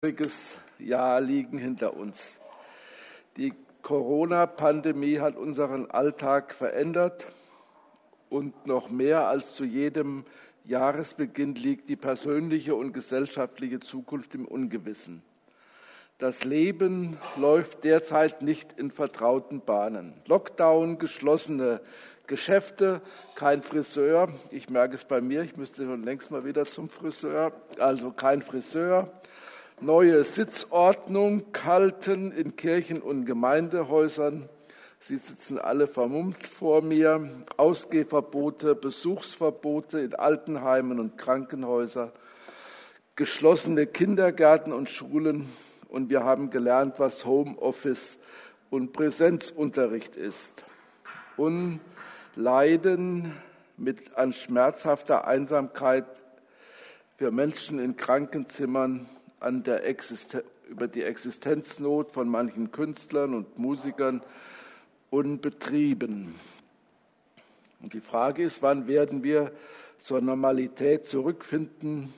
schwieriges Jahr liegen hinter uns. Die Corona-Pandemie hat unseren Alltag verändert und noch mehr als zu jedem Jahresbeginn liegt die persönliche und gesellschaftliche Zukunft im Ungewissen. Das Leben läuft derzeit nicht in vertrauten Bahnen. Lockdown, geschlossene Geschäfte, kein Friseur. Ich merke es bei mir, ich müsste schon längst mal wieder zum Friseur. Also kein Friseur. Neue Sitzordnung, Kalten in Kirchen und Gemeindehäusern. Sie sitzen alle vermummt vor mir. Ausgehverbote, Besuchsverbote in Altenheimen und Krankenhäusern. Geschlossene Kindergärten und Schulen. Und wir haben gelernt, was Homeoffice und Präsenzunterricht ist. Und leiden an schmerzhafter Einsamkeit für Menschen in Krankenzimmern, über die Existenznot von manchen Künstlern und Musikern und Betrieben. Und die Frage ist, wann werden wir zur Normalität zurückfinden?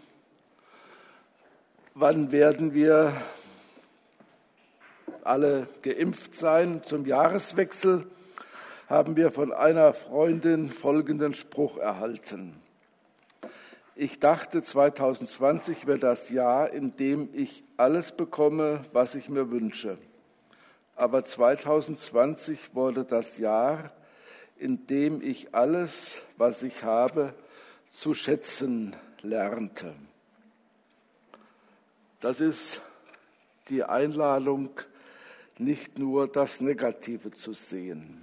Wann werden wir alle geimpft sein? Zum Jahreswechsel haben wir von einer Freundin folgenden Spruch erhalten. Ich dachte, 2020 wäre das Jahr, in dem ich alles bekomme, was ich mir wünsche. Aber 2020 wurde das Jahr, in dem ich alles, was ich habe, zu schätzen lernte. Das ist die Einladung, nicht nur das Negative zu sehen.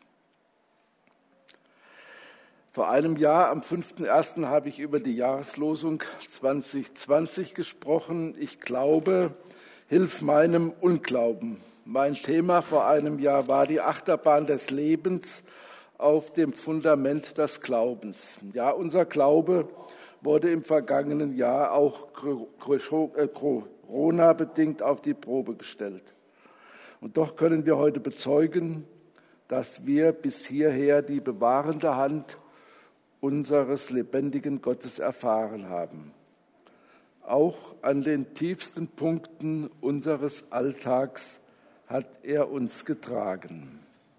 Vor einem Jahr, am 5.1., habe ich über die Jahreslosung 2020 gesprochen. Ich glaube, hilf meinem Unglauben. Mein Thema vor einem Jahr war die Achterbahn des Lebens auf dem Fundament des Glaubens. Ja, unser Glaube wurde im vergangenen Jahr auch Corona-bedingt auf die Probe gestellt. Und doch können wir heute bezeugen, dass wir bis hierher die bewahrende Hand unseres lebendigen Gottes erfahren haben. Auch an den tiefsten Punkten unseres Alltags hat er uns getragen.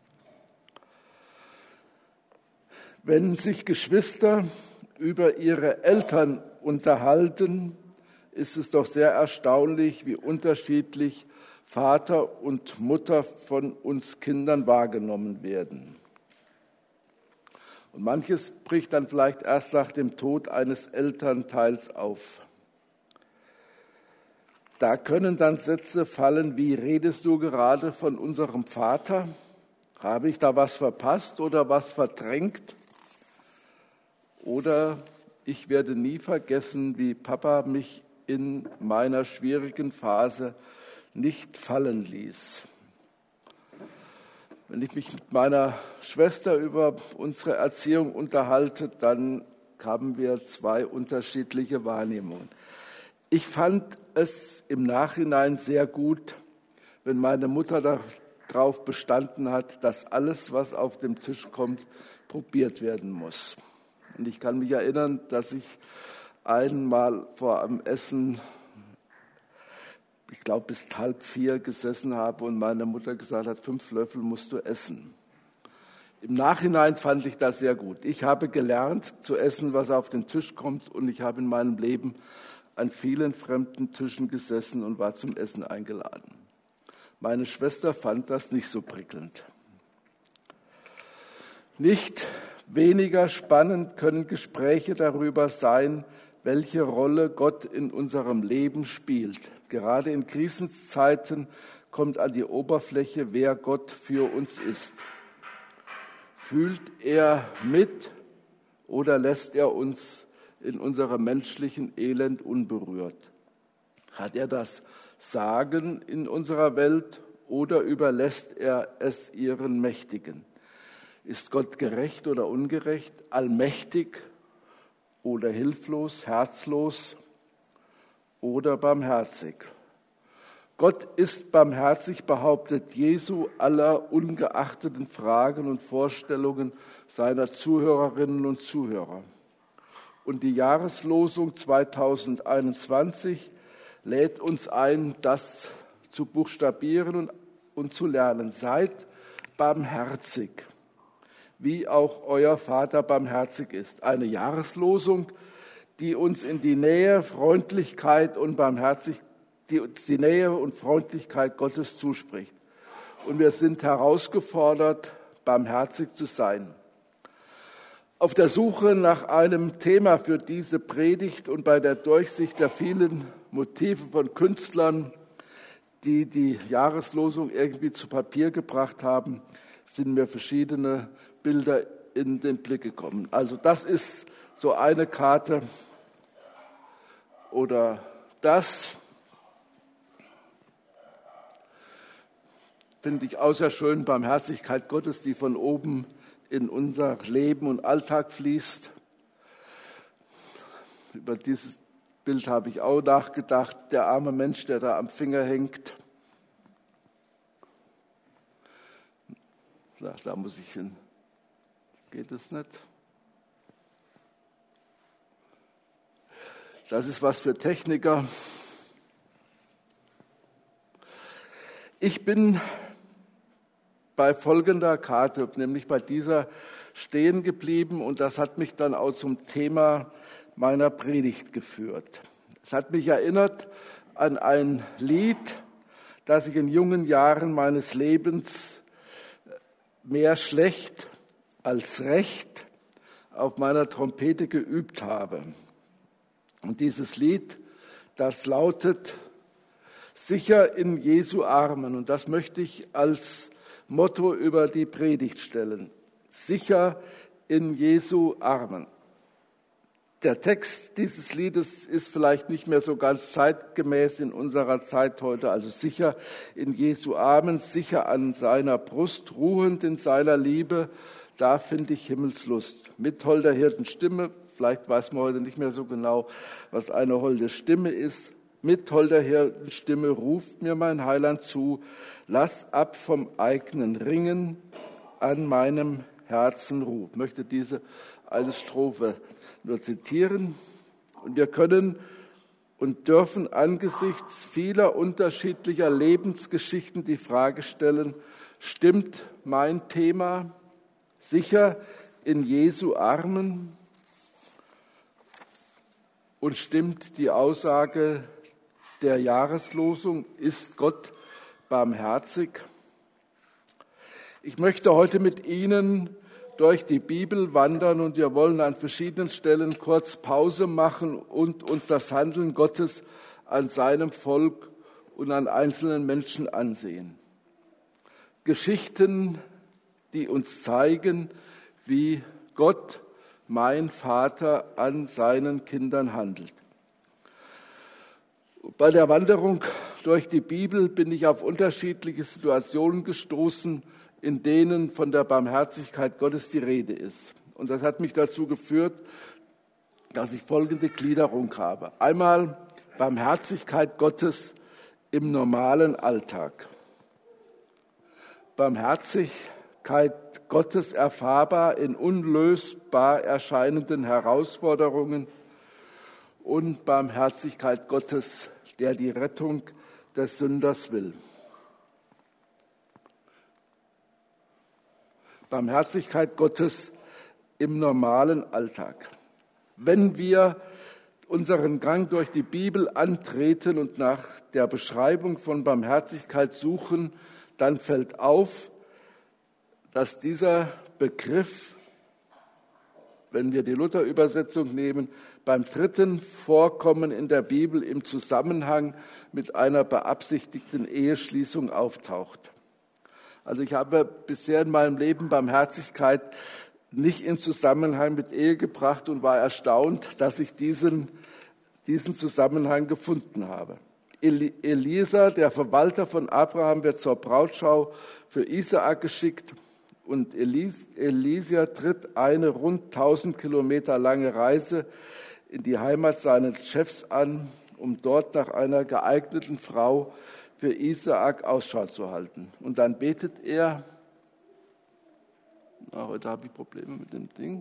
Wenn sich Geschwister über ihre Eltern unterhalten, ist es doch sehr erstaunlich, wie unterschiedlich Vater und Mutter von uns Kindern wahrgenommen werden. Und manches bricht dann vielleicht erst nach dem Tod eines Elternteils auf. Da können dann Sätze fallen wie: Redest du gerade von unserem Vater? Habe ich da was verpasst oder was verdrängt? Oder ich werde nie vergessen, wie Papa mich in meiner schwierigen Phase nicht fallen ließ. Wenn ich mich mit meiner Schwester über unsere Erziehung unterhalte, dann haben wir zwei unterschiedliche Wahrnehmungen. Ich fand es im Nachhinein sehr gut, wenn meine Mutter darauf bestanden hat, dass alles, was auf dem Tisch kommt, probiert werden muss. Und ich kann mich erinnern, dass ich einmal vor dem Essen, ich glaube bis 3:30 gesessen habe und meine Mutter gesagt hat, 5 Löffel musst du essen. Im Nachhinein fand ich das sehr gut. Ich habe gelernt zu essen, was auf den Tisch kommt, und ich habe in meinem Leben an vielen fremden Tischen gesessen und war zum Essen eingeladen. Meine Schwester fand das nicht so prickelnd. Nicht weniger spannend können Gespräche darüber sein, welche Rolle Gott in unserem Leben spielt. Gerade in Krisenzeiten kommt an die Oberfläche, wer Gott für uns ist. Fühlt er mit oder lässt er uns in unserem menschlichen Elend unberührt? Hat er das Sagen in unserer Welt oder überlässt er es ihren Mächtigen? Ist Gott gerecht oder ungerecht, allmächtig oder hilflos, herzlos oder barmherzig? Gott ist barmherzig, behauptet Jesu aller ungeachteten Fragen und Vorstellungen seiner Zuhörerinnen und Zuhörer. Und die Jahreslosung 2021 lädt uns ein, das zu buchstabieren und zu lernen. Seid barmherzig, wie auch euer Vater barmherzig ist. Eine Jahreslosung, die uns in die Nähe, Freundlichkeit und die Nähe und Freundlichkeit Gottes zuspricht. Und wir sind herausgefordert, barmherzig zu sein. Auf der Suche nach einem Thema für diese Predigt und bei der Durchsicht der vielen Motive von Künstlern, die die Jahreslosung irgendwie zu Papier gebracht haben, sind mir verschiedene Bilder in den Blick gekommen. Also das ist so eine Karte oder das. Finde ich außer schön, Barmherzigkeit Gottes, die von oben in unser Leben und Alltag fließt. Über dieses Bild habe ich auch nachgedacht, der arme Mensch, der da am Finger hängt. Da muss ich hin. Das geht es nicht. Das ist was für Techniker. Ich bin bei folgender Karte, nämlich bei dieser stehen geblieben und das hat mich dann auch zum Thema meiner Predigt geführt. Es hat mich erinnert an ein Lied, das ich in jungen Jahren meines Lebens mehr schlecht als recht auf meiner Trompete geübt habe. Und dieses Lied, das lautet Sicher in Jesu Armen. Und das möchte ich als Motto über die Predigt stellen. Sicher in Jesu Armen. Der Text dieses Liedes ist vielleicht nicht mehr so ganz zeitgemäß in unserer Zeit heute. Also sicher in Jesu Armen, sicher an seiner Brust, ruhend in seiner Liebe. Da finde ich Himmelslust. Mit holder Hirtenstimme, vielleicht weiß man heute nicht mehr so genau, was eine holde Stimme ist. Mit holder Hirtenstimme ruft mir mein Heiland zu, lass ab vom eigenen Ringen, an meinem Herzen ruh. Ich möchte diese eine Strophe nur zitieren. Und wir können und dürfen angesichts vieler unterschiedlicher Lebensgeschichten die Frage stellen, stimmt mein Thema sicher in Jesu Armen? Und stimmt die Aussage der Jahreslosung, ist Gott barmherzig? Ich möchte heute mit Ihnen durch die Bibel wandern und wir wollen an verschiedenen Stellen kurz Pause machen und uns das Handeln Gottes an seinem Volk und an einzelnen Menschen ansehen. Geschichten, die uns zeigen, wie Gott, mein Vater, an seinen Kindern handelt. Bei der Wanderung durch die Bibel bin ich auf unterschiedliche Situationen gestoßen, in denen von der Barmherzigkeit Gottes die Rede ist. Und das hat mich dazu geführt, dass ich folgende Gliederung habe. Einmal Barmherzigkeit Gottes im normalen Alltag. Barmherzigkeit Gottes erfahrbar in unlösbar erscheinenden Herausforderungen und Barmherzigkeit Gottes, der die Rettung des Sünders will. Barmherzigkeit Gottes im normalen Alltag. Wenn wir unseren Gang durch die Bibel antreten und nach der Beschreibung von Barmherzigkeit suchen, dann fällt auf, dass dieser Begriff, wenn wir die Luther-Übersetzung nehmen, beim dritten Vorkommen in der Bibel im Zusammenhang mit einer beabsichtigten Eheschließung auftaucht. Also ich habe bisher in meinem Leben Barmherzigkeit nicht in Zusammenhang mit Ehe gebracht und war erstaunt, dass ich diesen Zusammenhang gefunden habe. Eliezer, der Verwalter von Abraham, wird zur Brautschau für Isaak geschickt und Eliezer tritt eine rund 1000 Kilometer lange Reise in die Heimat seines Chefs an, um dort nach einer geeigneten Frau für Isaak Ausschau zu halten. Und dann betet er, heute habe ich Probleme mit dem Ding.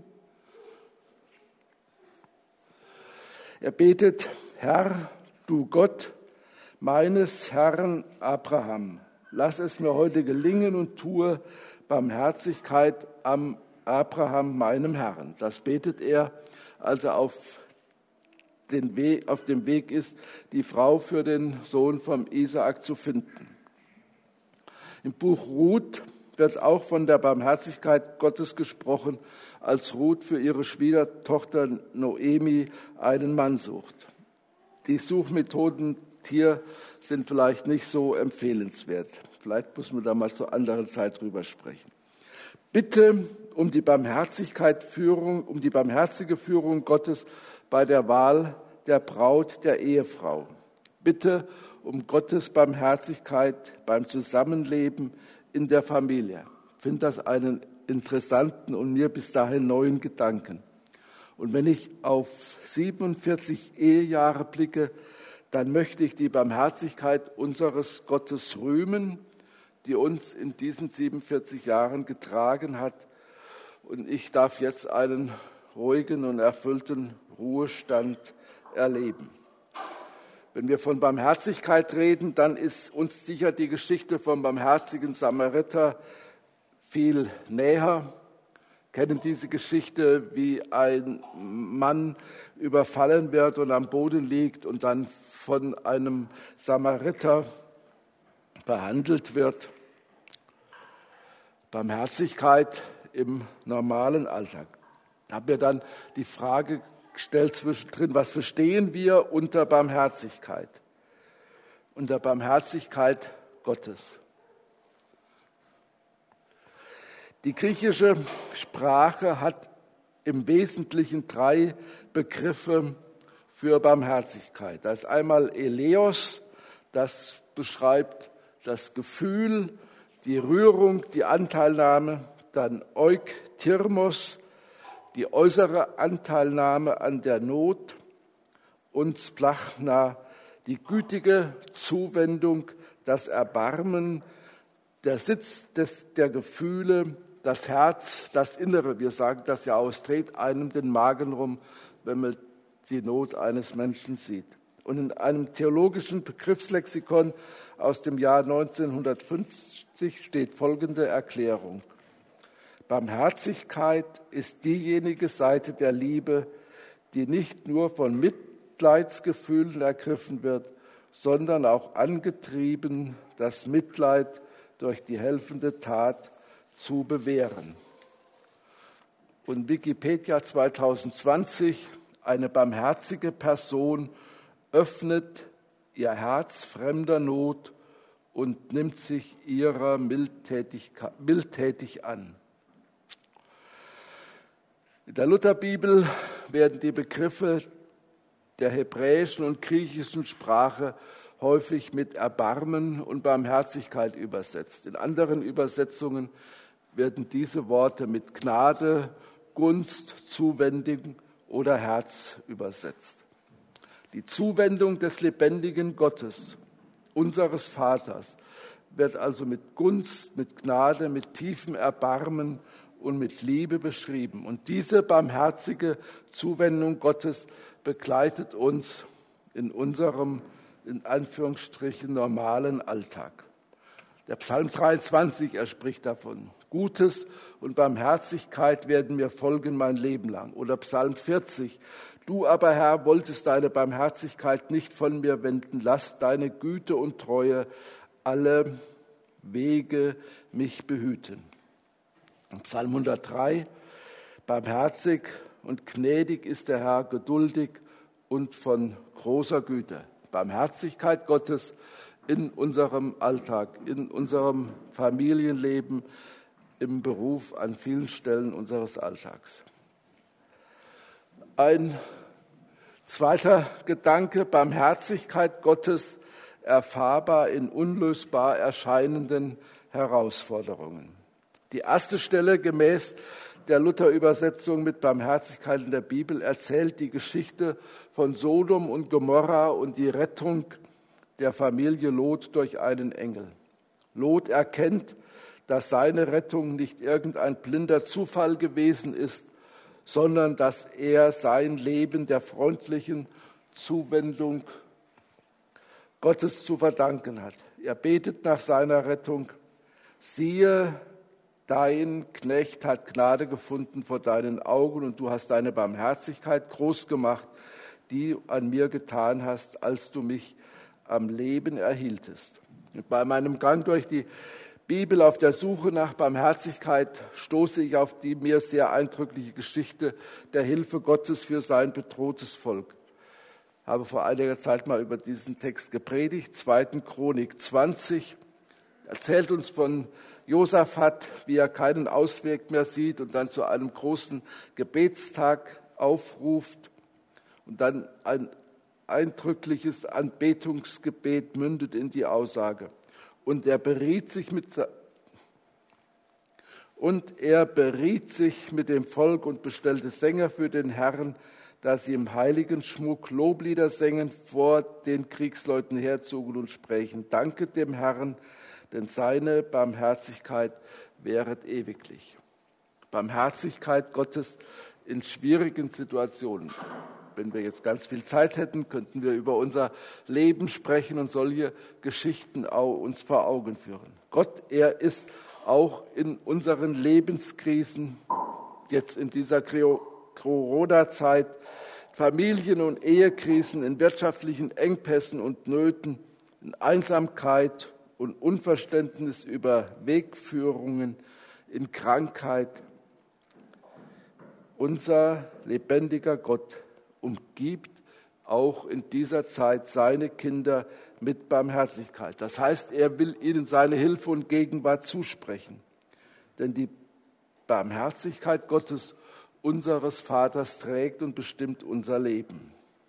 Er betet, Herr, du Gott, meines Herrn Abraham, lass es mir heute gelingen und tue Barmherzigkeit am Abraham, meinem Herrn. Das betet er, als er auf dem Weg ist, die Frau für den Sohn von Isaak zu finden. Im Buch Ruth wird auch von der Barmherzigkeit Gottes gesprochen, als Ruth für ihre Schwiegertochter Noemi einen Mann sucht. Die Suchmethoden hier sind vielleicht nicht so empfehlenswert. Vielleicht muss man da mal zur anderen Zeit drüber sprechen. Bitte um die barmherzige Führung Gottes bei der Wahl der Braut, der Ehefrau. Bitte um Gottes Barmherzigkeit beim Zusammenleben in der Familie. Ich finde das einen interessanten und mir bis dahin neuen Gedanken. Und wenn ich auf 47 Ehejahre blicke, dann möchte ich die Barmherzigkeit unseres Gottes rühmen, die uns in diesen 47 Jahren getragen hat. Und ich darf jetzt einen ruhigen und erfüllten Ruhestand erleben. Wenn wir von Barmherzigkeit reden, dann ist uns sicher die Geschichte vom barmherzigen Samariter viel näher. Kennen diese Geschichte, wie ein Mann überfallen wird und am Boden liegt und dann von einem Samariter behandelt wird. Barmherzigkeit im normalen Alltag. Da haben wir dann die Frage gestellt zwischendrin, was verstehen wir unter Barmherzigkeit? Unter Barmherzigkeit Gottes. Die griechische Sprache hat im Wesentlichen 3 Begriffe für Barmherzigkeit. Da ist einmal Eleos, das beschreibt das Gefühl, die Rührung, die Anteilnahme. Dann Euktyrmos, die äußere Anteilnahme an der Not. Und Splachna, die gütige Zuwendung, das Erbarmen, der Sitz der Gefühle, das Herz, das Innere. Wir sagen das ja aus, dreht einem den Magen rum, wenn man die Not eines Menschen sieht. Und in einem theologischen Begriffslexikon aus dem Jahr 1950 steht folgende Erklärung. Barmherzigkeit ist diejenige Seite der Liebe, die nicht nur von Mitleidsgefühlen ergriffen wird, sondern auch angetrieben, das Mitleid durch die helfende Tat zu bewähren. Und Wikipedia 2020, eine barmherzige Person öffnet ihr Herz fremder Not und nimmt sich ihrer mildtätig an. In der Lutherbibel werden die Begriffe der hebräischen und griechischen Sprache häufig mit Erbarmen und Barmherzigkeit übersetzt. In anderen Übersetzungen werden diese Worte mit Gnade, Gunst, Zuwendung oder Herz übersetzt. Die Zuwendung des lebendigen Gottes, unseres Vaters, wird also mit Gunst, mit Gnade, mit tiefem Erbarmen und mit Liebe beschrieben. Und diese barmherzige Zuwendung Gottes begleitet uns in unserem, in Anführungsstrichen, normalen Alltag. Der Psalm 23, er spricht davon. Gutes und Barmherzigkeit werden mir folgen mein Leben lang. Oder Psalm 40. Du aber, Herr, wolltest deine Barmherzigkeit nicht von mir wenden. Lass deine Güte und Treue alle Wege mich behüten. Und Psalm 103. Barmherzig und gnädig ist der Herr, geduldig und von großer Güte. Barmherzigkeit Gottes in unserem Alltag, in unserem Familienleben, im Beruf, an vielen Stellen unseres Alltags. Ein zweiter Gedanke, Barmherzigkeit Gottes erfahrbar in unlösbar erscheinenden Herausforderungen. Die erste Stelle gemäß der Luther-Übersetzung mit Barmherzigkeit in der Bibel erzählt die Geschichte von Sodom und Gomorra und die Rettung der Familie Lot durch einen Engel. Lot erkennt, dass seine Rettung nicht irgendein blinder Zufall gewesen ist, sondern dass er sein Leben der freundlichen Zuwendung Gottes zu verdanken hat. Er betet nach seiner Rettung: Siehe, dein Knecht hat Gnade gefunden vor deinen Augen und du hast deine Barmherzigkeit groß gemacht, die du an mir getan hast, als du mich am Leben erhieltest. Und bei meinem Gang durch die Bibel auf der Suche nach Barmherzigkeit stoße ich auf die mir sehr eindrückliche Geschichte der Hilfe Gottes für sein bedrohtes Volk. Ich habe vor einiger Zeit mal über diesen Text gepredigt. 2. Chronik 20 erzählt uns von Josaphat, wie er keinen Ausweg mehr sieht und dann zu einem großen Gebetstag aufruft und dann ein eindrückliches Anbetungsgebet mündet in die Aussage: Und er beriet sich mit dem Volk und bestellte Sänger für den Herrn, dass sie im heiligen Schmuck Loblieder sängen, vor den Kriegsleuten herzogen und sprächen: Danket dem Herrn, denn seine Barmherzigkeit währet ewiglich. Barmherzigkeit Gottes in schwierigen Situationen. Wenn wir jetzt ganz viel Zeit hätten, könnten wir über unser Leben sprechen und solche Geschichten uns vor Augen führen. Gott, er ist auch in unseren Lebenskrisen, jetzt in dieser Corona-Zeit, Familien- und Ehekrisen, in wirtschaftlichen Engpässen und Nöten, in Einsamkeit und Unverständnis über Wegführungen, in Krankheit. Unser lebendiger Gott umgibt auch in dieser Zeit seine Kinder mit Barmherzigkeit. Das heißt, er will ihnen seine Hilfe und Gegenwart zusprechen. Denn die Barmherzigkeit Gottes, unseres Vaters, trägt und bestimmt unser Leben.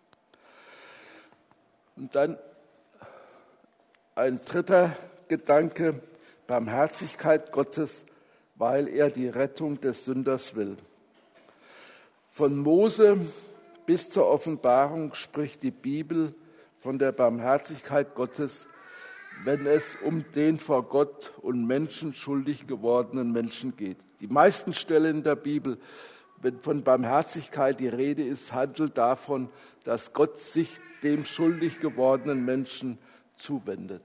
Und dann ein dritter Gedanke: Barmherzigkeit Gottes, weil er die Rettung des Sünders will. Von Mose bis zur Offenbarung spricht die Bibel von der Barmherzigkeit Gottes, wenn es um den vor Gott und Menschen schuldig gewordenen Menschen geht. Die meisten Stellen in der Bibel, wenn von Barmherzigkeit die Rede ist, handelt davon, dass Gott sich dem schuldig gewordenen Menschen zuwendet.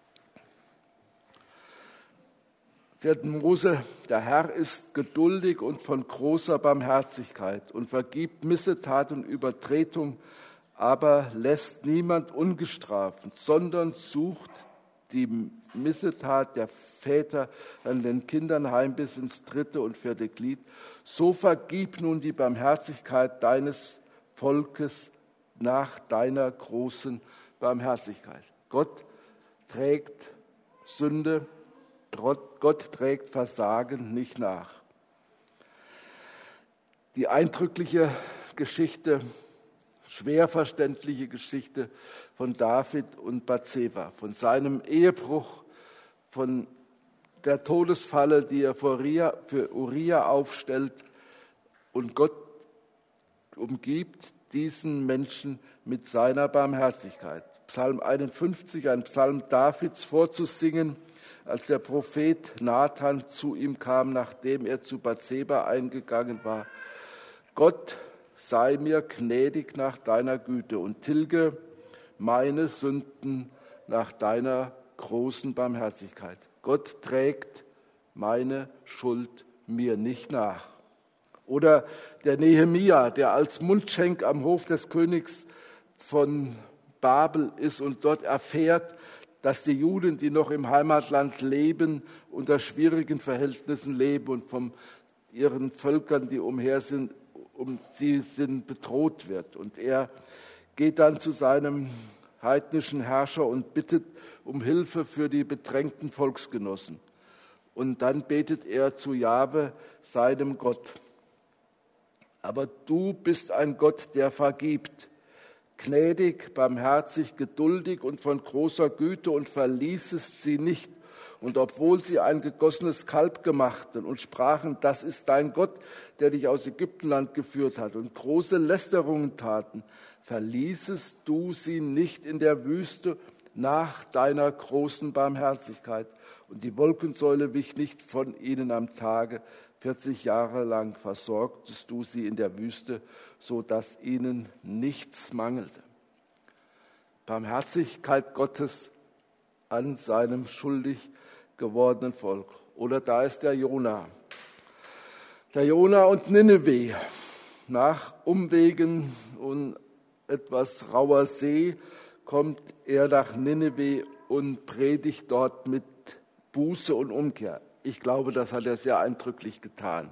4. Mose: Der Herr ist geduldig und von großer Barmherzigkeit und vergibt Missetat und Übertretung, aber lässt niemand ungestraft, sondern sucht die Missetat der Väter an den Kindern heim bis ins 3. und 4. Glied. So vergib nun die Barmherzigkeit deines Volkes nach deiner großen Barmherzigkeit. Gott trägt Sünde, Gott trägt Versagen nicht nach. Die eindrückliche Geschichte, schwer verständliche Geschichte von David und Bathseba, von seinem Ehebruch, von der Todesfalle, die er für Uria aufstellt. Und Gott umgibt diesen Menschen mit seiner Barmherzigkeit. Psalm 51, ein Psalm Davids, vorzusingen, als der Prophet Nathan zu ihm kam, nachdem er zu Bathseba eingegangen war: Gott, sei mir gnädig nach deiner Güte und tilge meine Sünden nach deiner großen Barmherzigkeit. Gott trägt meine Schuld mir nicht nach. Oder der Nehemia, der als Mundschenk am Hof des Königs von Babel ist und dort erfährt, dass die Juden, die noch im Heimatland leben, unter schwierigen Verhältnissen leben und von ihren Völkern, die umher sind, bedroht wird. Und er geht dann zu seinem heidnischen Herrscher und bittet um Hilfe für die bedrängten Volksgenossen. Und dann betet er zu Jahwe, seinem Gott: Aber du bist ein Gott, der vergibt, gnädig, barmherzig, geduldig und von großer Güte, und verließest sie nicht. Und obwohl sie ein gegossenes Kalb gemachten und sprachen: Das ist dein Gott, der dich aus Ägyptenland geführt hat, und große Lästerungen taten, verließest du sie nicht in der Wüste nach deiner großen Barmherzigkeit. Und die Wolkensäule wich nicht von ihnen am Tage. 40 Jahre lang versorgtest du sie in der Wüste, so dass ihnen nichts mangelte. Barmherzigkeit Gottes an seinem schuldig gewordenen Volk. Oder da ist der Jona. Der Jona und Nineveh. Nach Umwegen und etwas rauer See kommt er nach Nineveh und predigt dort mit Buße und Umkehr. Ich glaube, das hat er sehr eindrücklich getan.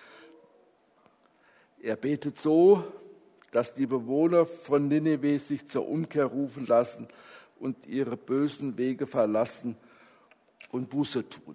Er betet so, dass die Bewohner von Nineveh sich zur Umkehr rufen lassen und ihre bösen Wege verlassen und Buße tun.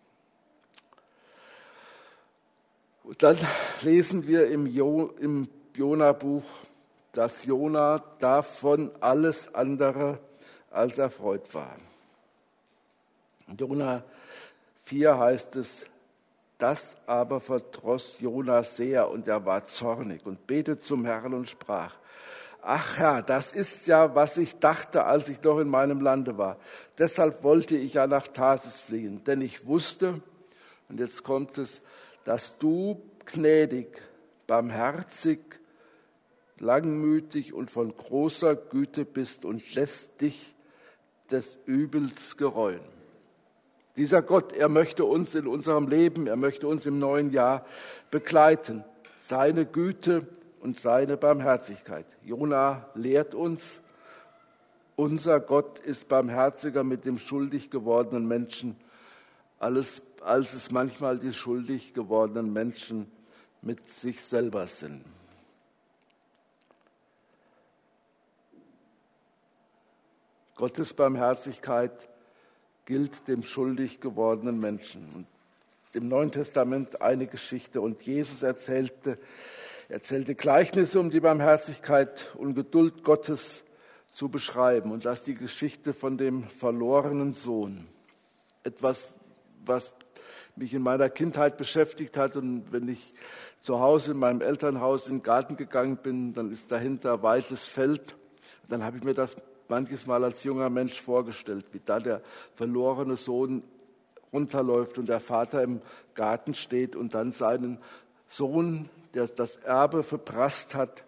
Und dann lesen wir im Jona-Buch, dass Jona davon alles andere als erfreut war. In Jona 4 heißt es, das aber verdross Jona sehr und er war zornig und betete zum Herrn und sprach, ach Herr, das ist ja, was ich dachte, als ich noch in meinem Lande war. Deshalb wollte ich ja nach Tarsis fliehen, denn ich wusste, und jetzt kommt es, dass du gnädig, barmherzig, langmütig und von großer Güte bist und lässt dich des Übels gereuen. Dieser Gott, er möchte uns in unserem Leben, er möchte uns im neuen Jahr begleiten. Seine Güte und seine Barmherzigkeit. Jona lehrt uns, unser Gott ist barmherziger mit dem schuldig gewordenen Menschen, als es manchmal die schuldig gewordenen Menschen mit sich selber sind. Gottes Barmherzigkeit gilt dem schuldig gewordenen Menschen. Und im Neuen Testament eine Geschichte. Und Jesus erzählte Gleichnisse, um die Barmherzigkeit und Geduld Gottes zu beschreiben. Und das ist die Geschichte von dem verlorenen Sohn. Etwas, was mich in meiner Kindheit beschäftigt hat. Und wenn ich zu Hause in meinem Elternhaus in den Garten gegangen bin, dann ist dahinter weites Feld. Dann habe ich mir das manches Mal als junger Mensch vorgestellt, wie da der verlorene Sohn runterläuft und der Vater im Garten steht und dann seinen Sohn, der das Erbe verprasst hat,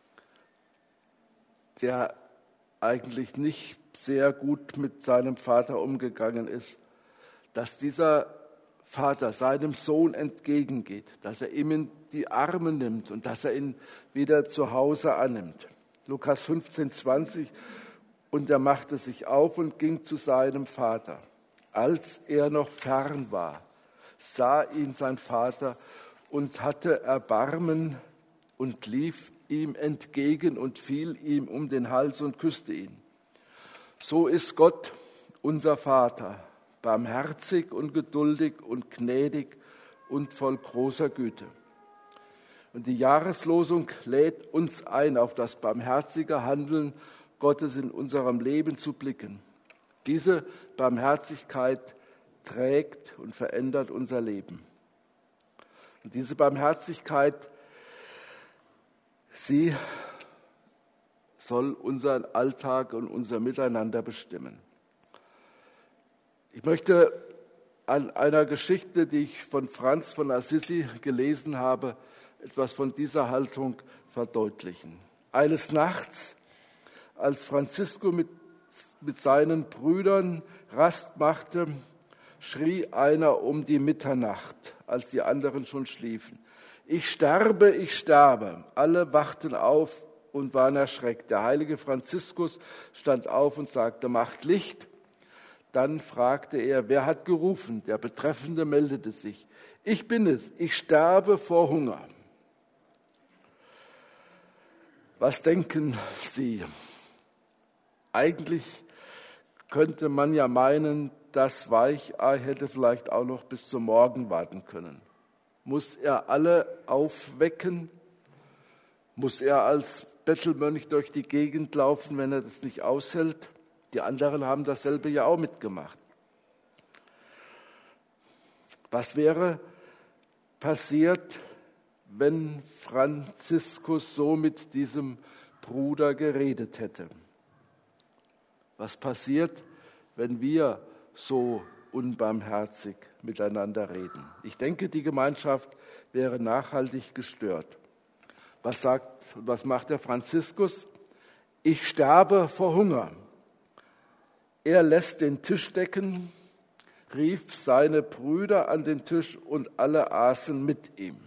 der eigentlich nicht sehr gut mit seinem Vater umgegangen ist, dass dieser Vater seinem Sohn entgegengeht, dass er ihm in die Arme nimmt und dass er ihn wieder zu Hause annimmt. Lukas 15,20 Und er machte sich auf und ging zu seinem Vater. Als er noch fern war, sah ihn sein Vater und hatte Erbarmen und lief ihm entgegen und fiel ihm um den Hals und küsste ihn. So ist Gott, unser Vater, barmherzig und geduldig und gnädig und voll großer Güte. Und die Jahreslosung lädt uns ein, auf das barmherzige Handeln Gottes in unserem Leben zu blicken. Diese Barmherzigkeit trägt und verändert unser Leben. Und diese Barmherzigkeit, sie soll unseren Alltag und unser Miteinander bestimmen. Ich möchte an einer Geschichte, die ich von Franz von Assisi gelesen habe, etwas von dieser Haltung verdeutlichen. Eines Nachts, als Francisco mit seinen Brüdern Rast machte, schrie einer um die Mitternacht, als die anderen schon schliefen. Ich sterbe, ich sterbe. Alle wachten auf und waren erschreckt. Der heilige Franziskus stand auf und sagte, macht Licht. Dann fragte er, wer hat gerufen? Der Betreffende meldete sich. Ich bin es, ich sterbe vor Hunger. Was denken Sie? Eigentlich könnte man ja meinen, das Weichei hätte vielleicht auch noch bis zum Morgen warten können. Muss er alle aufwecken? Muss er als Bettelmönch durch die Gegend laufen, wenn er das nicht aushält? Die anderen haben dasselbe ja auch mitgemacht. Was wäre passiert, wenn Franziskus so mit diesem Bruder geredet hätte? Was passiert, wenn wir so unbarmherzig miteinander reden? Ich denke, die Gemeinschaft wäre nachhaltig gestört. Was macht der Franziskus? Ich sterbe vor Hunger. Er lässt den Tisch decken, rief seine Brüder an den Tisch und alle aßen mit ihm.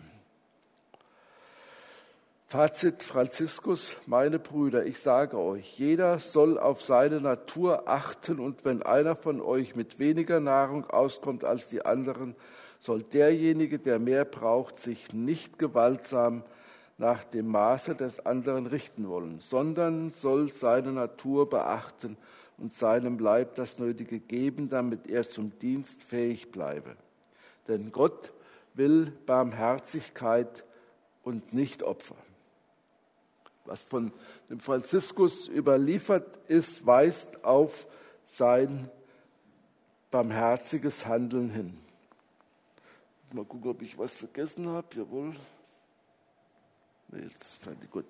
Fazit Franziskus, meine Brüder, ich sage euch, jeder soll auf seine Natur achten und wenn einer von euch mit weniger Nahrung auskommt als die anderen, soll derjenige, der mehr braucht, sich nicht gewaltsam nach dem Maße des anderen richten wollen, sondern soll seine Natur beachten und seinem Leib das Nötige geben, damit er zum Dienst fähig bleibe. Denn Gott will Barmherzigkeit und nicht Opfer. Was von dem Franziskus überliefert ist, weist auf sein barmherziges Handeln hin. Mal gucken, ob ich was vergessen habe. Jawohl. Nee, das fand ich gut.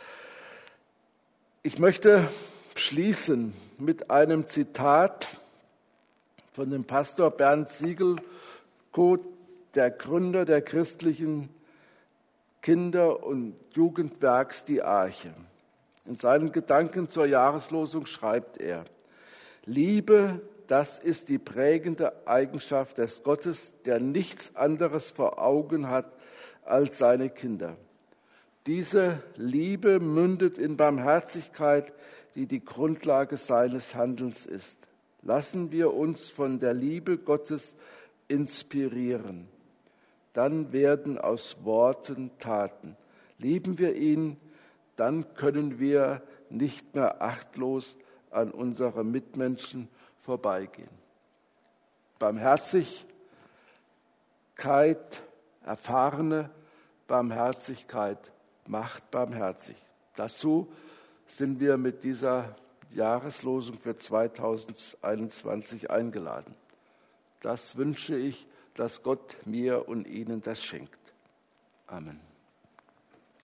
Ich möchte schließen mit einem Zitat von dem Pastor Bernd Siegelko, der Gründer der christlichen Kinder- und Jugendwerks Die Arche. In seinen Gedanken zur Jahreslosung schreibt er: Liebe, das ist die prägende Eigenschaft des Gottes, der nichts anderes vor Augen hat als seine Kinder. Diese Liebe mündet in Barmherzigkeit, die die Grundlage seines Handelns ist. Lassen wir uns von der Liebe Gottes inspirieren. Dann werden aus Worten Taten. Lieben wir ihn, dann können wir nicht mehr achtlos an unsere Mitmenschen vorbeigehen. Barmherzigkeit, erfahrene Barmherzigkeit macht barmherzig. Dazu sind wir mit dieser Jahreslosung für 2021 eingeladen. Das wünsche ich, dass Gott mir und Ihnen das schenkt. Amen.